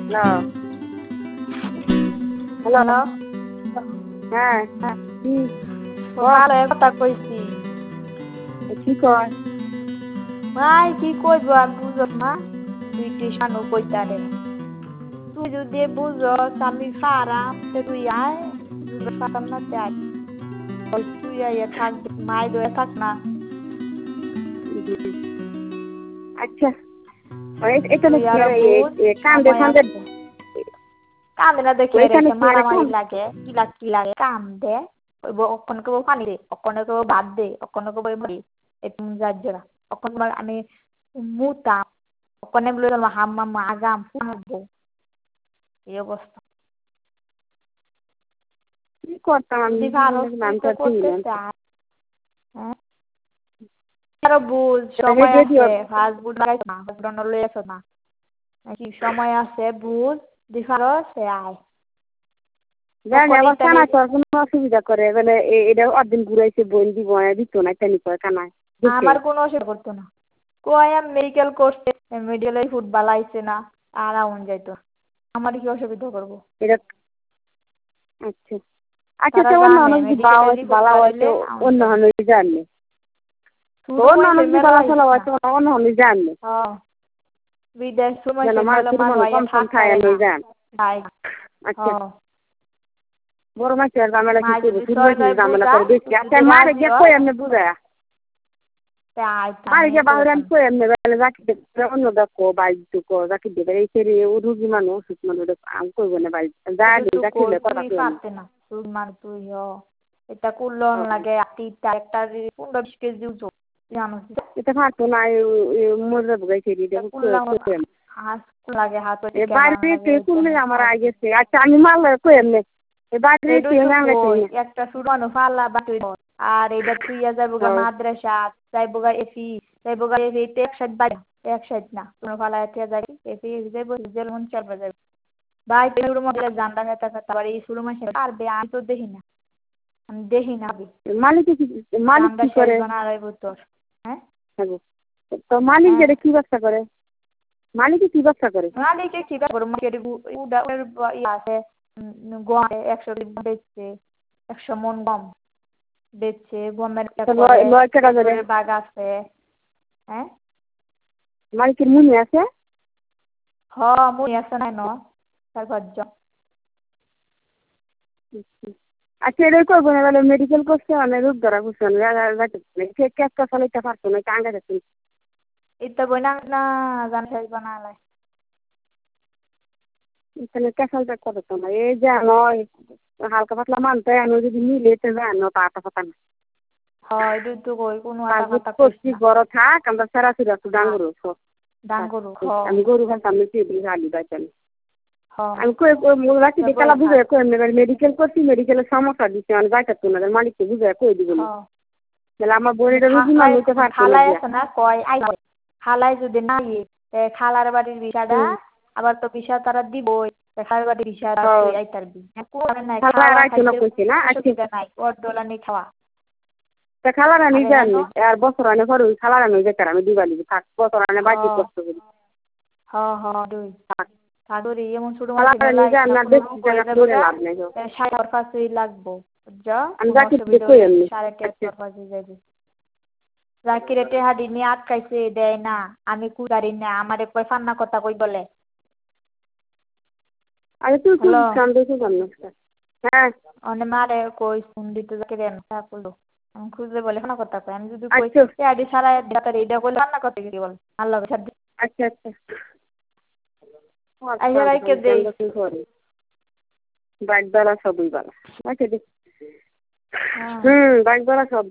hello hello hello হ্যাঁ হ্যাঁ কি ভালো কথা কইছি কি কয় ভাই কি কইব আমি বুঝস না তুই টিউশনও কইতারে তুই যদি বুঝস আমি পারাম তুই আয় যদি পারাম না তে আয় তুই আইয়া থাক মাই দয়ে থাক না আচ্ছা এখানে তুই আরো বুঝ কান্দে সময় ফান্দে আছে কান্দে না দেখে ওইখানে রেখে কি আর মারামারি এখন লাগে কি লাগে কান্দে অক্ষণ কেবল পানি দে অক্ষণে কেবল ভাত দে অক্ষণে কেবল মরি একটু যাজ্জরা অক্ষণ আমি মুতাম অক্ষণে বলে হাম্মা আগাম ফুটবো এই অবস্থা কি করতাম আমি যদি ভারত তুই আমি তো তো আর চিনি করতে না চাস হ্যাঁ আরো বুঝ এটা সময় রেডিও আছে ফাস্ট ফুড লাগাইছ না হসপিটাল লই আসো না নাকি সময় আছে বুঝ দিফারো সে আয় জানি তখন আবার ইতারে কানা তো আর কোনো অসুবিধা করে বলে এটা অদিন ঘুরাইছে বোন দিব দিত না তেনি কয় কানায় দেখে আমার কোনো অসুবিধা করতো না কই আমি মেডিকেল করছে মেডিকেলে ফুড বালাইছে না আর আউন যাইতো আমার কি অসুবিধা করবো এটা আচ্ছা আচ্ছা তারা তো অন্য জানে অন্য যদি মেডিকেলে রিপোর্ট বালা হয়তো করাইলে আউন অন্য যায় অন্য জানলে শুরু অন্য অন্য হইছে যদি মেলা বালা চলা হইছে না হয়তো অন্য অন্য জানলে বিদেশ শুরু যেন হইছে মার মেলা শুরু মানুষ মানুষ আইয়া কম কম খায় থাকতারে না লই যান তাই আচ্ছা বড় মাছের ঝামেলা কি মা করবো যদি শুরু হয়েছে সরকার ঝামেলা বুঝা করে বেশি তুই আচ্ছা যদি মারে রাজি গিয়ে কই হস এমনি বুঝায় তাই মারে আমি গিয়ে তোরে বাহুরে আমি কোন কই এমনি বেলে রাখি দেবে অন্য দেখো বাইক দুকো রাখি দেবে এই সেরি ও রুগী মানুষ অসুখ মানুষ আমি কইব না বাড়ি যা দিন তুই কই রাখিলে কথা তুই কই আমি পারতে না তুই মান তুই এটা কুলন লাগে আটিটা একটা 15-20 কেজি ওজন জানো এটা ফাটো না মরে যাবো গাই সেরি এটা দেখো কুললাম কই এমনি হাত লাগে হাত এ কেমন লাগে বাড়িতে এটা কুললে না আমার আগে গেছে আচ্ছা আমি মারলে কই এমনি এ বাড়িতে এটাই তো না গেছে কই একটা সুরানো ফাল্লা বাটুই আর এটা তুই যাবো গা হ্যাঁ মাদ্রাসা যাইবো গা এফি যাইবো গা এফি তো 160 না তুমি ফালা এতে যাই এফি যাইবো জেল মন চলবে যাবে ভাই পেরুর মধ্যে জানলা খেতা খেতা আবার এই শুরু মাসে পারবে আমি তো দেখি না আমি দেখি না আমি মালিক মালিক জানলা কি শেষ করে বানার তোর হ্যাঁ তো মালিক হ্যাঁ যেটা কি ব্যবসা করে মালিকে কি ব্যবসা করে মালিকে কি করবো মালিকের উডা আছে গম 100 বেচছে 100 মন গম বেচছে গমের তো করে লয় কেটা ধরে খেজুরের বাগ আছে হ্যাঁ মালিকের মুনি আছে মুই আছে নাই ন তার ঘর আচ্ছা এটাই করবো না তাহলে মেডিকেল করছে মানে রোগ ধরা করছে সে কেসটা চালাইতে পারতো না টাঙ্গা গেছে ইত্তা বইনা না জান শেষ বানালে তাহলে ক্যাসালটা করতো না এই যে নয় হালকা পাতলা মানতে আমি যদি মিলে তো জানো পাতা পাতা না এটা তো কই কোনো আটা পাসবুক কথা কইস করছি না বড় থাক আমরা সেরা একটু ডাঙ্গরু ডাঙ্গরু আমি গরু ঘাস আমি চেয়ে গালি বাইতাম হ আমি রাখি দিয়ে কালা বুঝে কই মেডিকেল করছি মেডিকেলের সমস্যা দিচ্ছে আমি যাইতাম না মালিককে বুঝে কই দিব না তাহলে আমার বোনেটা রুগী মানুষ হইতে পারতো না খালাই দিয়া আছে না কয় আই খালাই যদি না খালার বাড়ির বিষাটা আবার তো বিষা তারা দিবই খালার বাড়ির বিষাটা তুই আইতারবি কোন নাই খালা খাওয়া রাইতো না খাইতে কইছে না আজকে অসুবিধা নাই ওর ডোলানি খাওয়া তা খালা রানি আরে জানি হেন আর বছর আনে পরে ওই খালা রানি যেতার আমি দিবালি থাক বছর আনে বাইতে কষ্ট করি দুই তাগরি এমন ছোট খালা মাছ রানি মেলা জান না বেশি করে জায়গা যাবে করে লাভ নেই সাড়ে পাঁচই লাগবো যা আমি কোনো যাকে অসুবিধা কই হলে এমনি 4:30 যাবে জাকিরে টেহাডি নিয়ে আটকাইছে দেয় না আমি কুদারি না আমারে কই ফান্না কথা কই বলে আরে তুই হ্যালো খুঁজিস কান দেখে জান হ্যাঁ অনে মারে কই ফোন দিতে জাকিরে না করলো আমি খুঁজে বলে ফান্না কথা কই আমি যদি কই আচ্ছা টেহাডি সারা ডাক্তার এটা কইলে ফান্না কথা কি বল আল্লাহ ছাড় আচ্ছা আচ্ছা আইসা রাইকে দেই বাইক বেলা সবই বেলা আচ্ছা হ্যাঁ বাইক বেলা সব